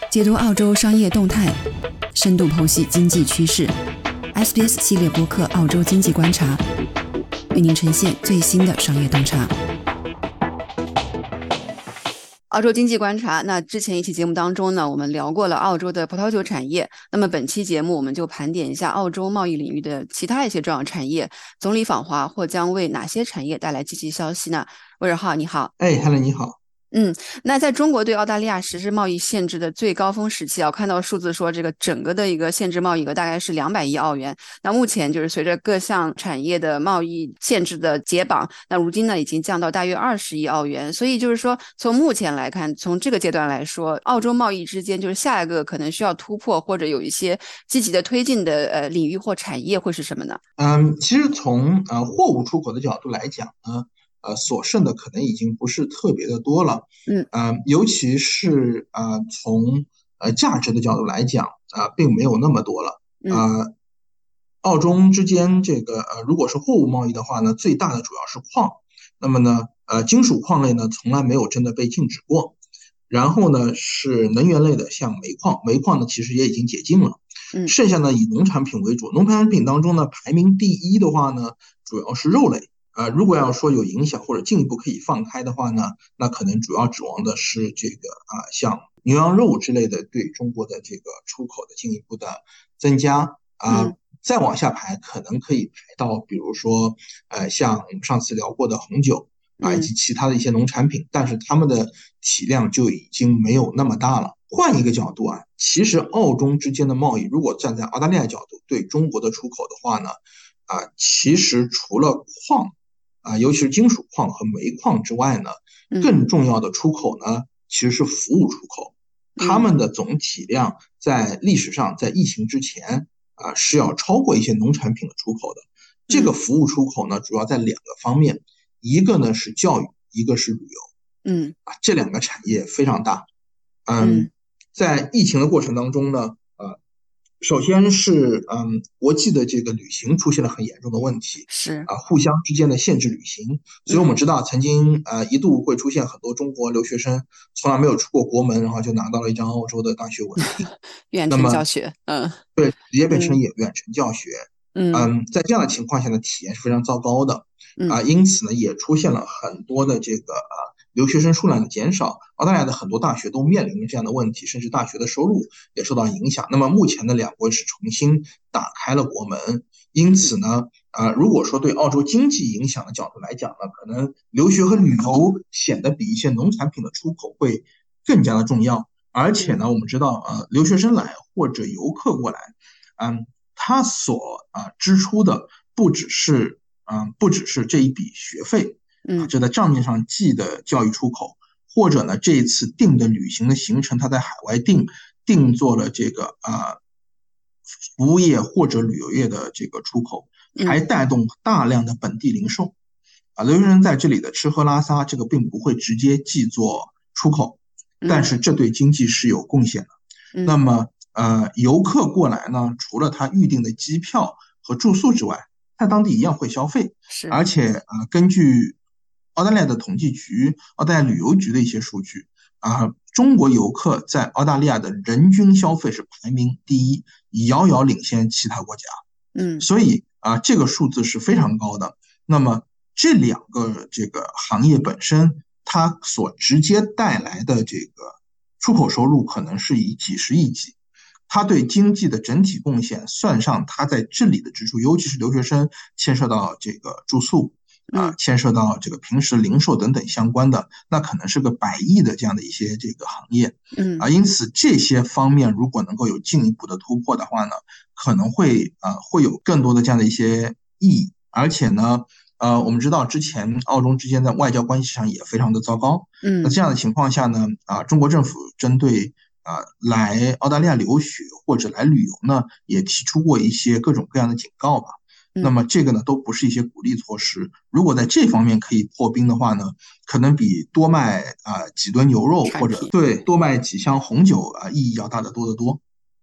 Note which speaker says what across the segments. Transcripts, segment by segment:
Speaker 1: 解读澳洲商业动态，深度剖析经济趋势。SBS 系列播客《澳洲经济观察》为您呈现最新的商业洞察。澳洲经济观察，那之前一期节目当中呢，我们聊过了澳洲的葡萄酒产业。那么本期节目我们就盘点一下澳洲贸易领域的其他一些重要产业，总理访华或将为哪些产业带来积极消息呢？威尔浩，你好。
Speaker 2: Helen 你好。
Speaker 1: 那在中国对澳大利亚实施贸易限制的最高峰时期啊，看到数字说这个整个的一个限制贸易额大概是200亿澳元。那目前就是随着各项产业的贸易限制的解绑，那如今呢已经降到大约20亿澳元。所以就是说，从目前来看，从这个阶段来说，澳洲贸易之间就是下一个可能需要突破或者有一些积极的推进的领域或产业会是什么呢？
Speaker 2: 其实从货物出口的角度来讲呢，所剩的可能已经不是特别的多了。尤其是从价值的角度来讲并没有那么多了。澳中之间这个如果是货物贸易的话呢，最大的主要是矿。那么呢金属矿类呢从来没有真的被禁止过。然后呢是能源类的，像煤矿，煤矿呢其实也已经解禁了。剩下呢以农产品为主，农产品当中呢排名第一的话呢主要是肉类。如果要说有影响或者进一步可以放开的话呢，那可能主要指望的是这个像牛羊肉之类的对中国的这个出口的进一步的增加。再往下排可能可以排到比如说像我们上次聊过的红酒以及其他的一些农产品，但是他们的体量就已经没有那么大了。换一个角度其实澳中之间的贸易，如果站在澳大利亚角度对中国的出口的话呢其实除了矿尤其是金属矿和煤矿之外呢，更重要的出口呢其实是服务出口。他们的总体量在历史上在疫情之前是要超过一些农产品的出口的。这个服务出口呢主要在2个方面，一个呢是教育，一个是旅游。这2个产业非常大。在疫情的过程当中呢首先是国际的这个旅行出现了很严重的问题，
Speaker 1: 是
Speaker 2: 互相之间的限制旅行。所以我们知道曾经一度会出现很多中国留学生从来没有出过国门，然后就拿到了一张澳洲的大学文凭
Speaker 1: 远程教学。
Speaker 2: 对，直接变成远程教学。在这样的情况下呢体验是非常糟糕的。因此呢也出现了很多的这个留学生数量的减少，澳大利亚的很多大学都面临着这样的问题，甚至大学的收入也受到影响。那么目前的2国是重新打开了国门，因此呢如果说对澳洲经济影响的角度来讲呢，可能留学和旅游显得比一些农产品的出口会更加的重要。而且呢我们知道留学生来或者游客过来他所支出的不只是这一笔学费，这在账面上记的教育出口，或者呢这一次定的旅行的行程他在海外定做了这个服务业或者旅游业的这个出口，还带动大量的本地零售。留学生在这里的吃喝拉撒，这个并不会直接记作出口，但是这对经济是有贡献的。那么游客过来呢，除了他预定的机票和住宿之外，在当地一样会消费。而且根据澳大利亚的统计局、澳大利亚旅游局的一些数据中国游客在澳大利亚的人均消费是排名第一，遥遥领先其他国家。所以这个数字是非常高的。那么这2个这个行业本身，它所直接带来的这个出口收入可能是以几十亿计。它对经济的整体贡献算上它在这里的支出，尤其是留学生牵涉到这个住宿牵涉到这个平时零售等等相关的，那可能是个100亿的这样的一些这个行业。因此这些方面如果能够有进一步的突破的话呢，可能会有更多的这样的一些意义。而且呢我们知道之前澳中之间在外交关系上也非常的糟糕。那这样的情况下呢中国政府针对来澳大利亚留学或者来旅游呢也提出过一些各种各样的警告吧。那么这个呢都不是一些鼓励措施，如果在这方面可以破冰的话呢，可能比多卖几吨牛肉或者多卖几箱红酒意义要大得多得多。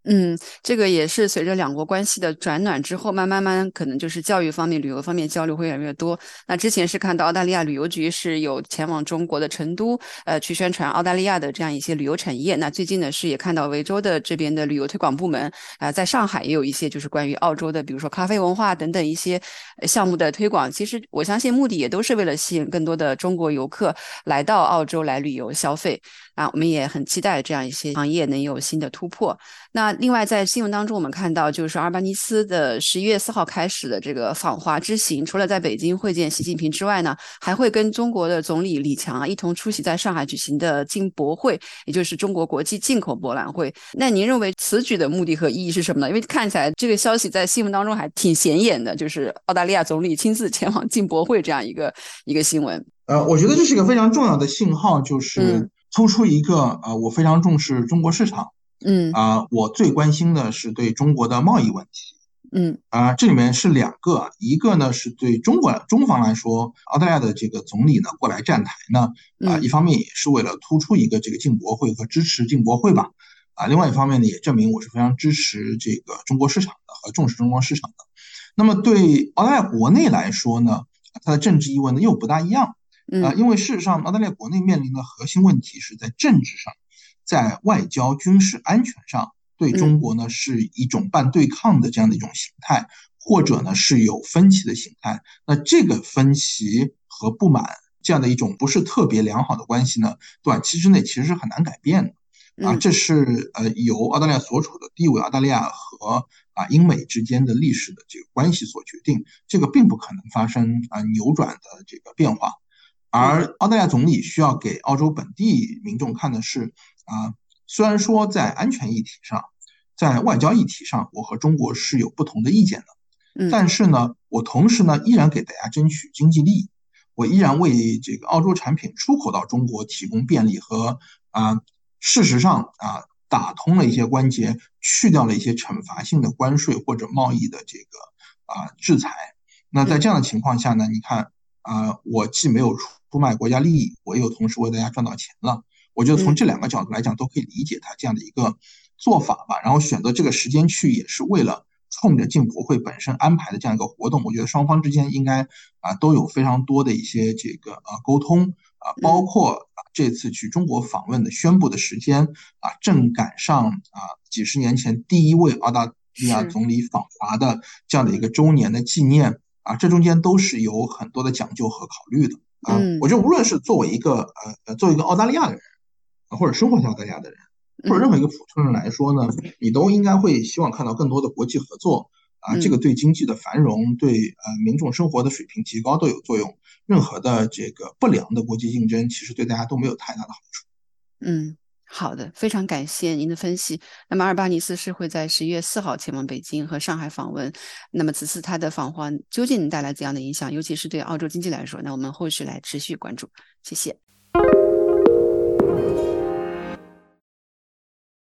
Speaker 1: 这个也是随着两国关系的转暖之后，慢慢可能就是教育方面、旅游方面交流会越来越多。那之前是看到澳大利亚旅游局是有前往中国的成都，去宣传澳大利亚的这样一些旅游产业。那最近呢是也看到维州的这边的旅游推广部门在上海也有一些就是关于澳洲的，比如说咖啡文化等等一些项目的推广。其实我相信目的也都是为了吸引更多的中国游客来到澳洲来旅游消费我们也很期待这样一些行业能有新的突破。那另外在新闻当中，我们看到就是阿尔巴尼斯的11月4号开始的这个访华之行，除了在北京会见习近平之外呢，还会跟中国的总理李强一同出席在上海举行的进博会，也就是中国国际进口博览会。那您认为此举的目的和意义是什么呢？因为看起来这个消息在新闻当中还挺显眼的，就是澳大利亚总理亲自前往进博会这样一个新闻。
Speaker 2: 我觉得这是一个非常重要的信号，就
Speaker 1: 嗯
Speaker 2: 是突出一个我非常重视中国市场
Speaker 1: 嗯
Speaker 2: 我最关心的是对中国的贸易问题
Speaker 1: 嗯
Speaker 2: 这里面是两个，一个呢是对中方来说，澳大利亚的这个总理呢过来站台呢一
Speaker 1: 嗯
Speaker 2: 方面也是为了突出一个这个进博会和支持进博会吧另外一方面呢也证明我是非常支持这个中国市场的和重视中国市场的。那么对澳大利亚国内来说呢，它的政治意味呢又不大一样。
Speaker 1: 嗯
Speaker 2: 因为事实上，澳大利亚国内面临的核心问题是在政治上，在外交、军事、安全上，对
Speaker 1: 嗯
Speaker 2: 中国呢是一种半对抗的这样的一种形态，或者呢是有分歧的形态。那这个分歧和不满这样的一种不是特别良好的关系呢，短期之内其实是很难改变的。
Speaker 1: 嗯
Speaker 2: 这是由澳大利亚所处的地位，澳大利亚和英美之间的历史的这个关系所决定，这个并不可能发生扭转的这个变化。
Speaker 1: 嗯
Speaker 2: 而澳大利亚总理需要给澳洲本地民众看的是虽然说在安全议题上，在外交议题上，我和中国是有不同的意见的，
Speaker 1: 嗯
Speaker 2: 但是呢，我同时呢依然给大家争取经济利益，我依然为这个澳洲产品出口到中国提供便利和事实上打通了一些关节，去掉了一些惩罚性的关税或者贸易的这个制裁。那在这样的情况下呢，你看我既没有出卖国家利益，我又同时为大家赚到钱了。我觉得从
Speaker 1: 嗯
Speaker 2: 这两个角度来讲，都可以理解他这样的一个做法吧。然后选择这个时间去，也是为了冲着进博会本身安排的这样一个活动。我觉得双方之间应该都有非常多的一些这个沟通包括这次去中国访问的宣布的时间正赶上几十年前第一位澳大利亚
Speaker 1: 是
Speaker 2: 总理访华的这样的一个周年的纪念这中间都是有很多的讲究和考虑的我觉得无论是作为一个澳大利亚的人或者生活在澳大利亚的人，或者任何一个普通人来说呢，你都应该会希望看到更多的国际合作这个对经济的繁荣、对民众生活的水平提高都有作用。任何的这个不良的国际竞争，其实对大家都没有太大的好处。
Speaker 1: 好的，非常感谢您的分析。那么阿尔巴尼斯是会在11月4号前往北京和上海访问。那么此次他的访华究竟带来怎样的影响，尤其是对澳洲经济来说，那我们后续来持续关注。谢谢。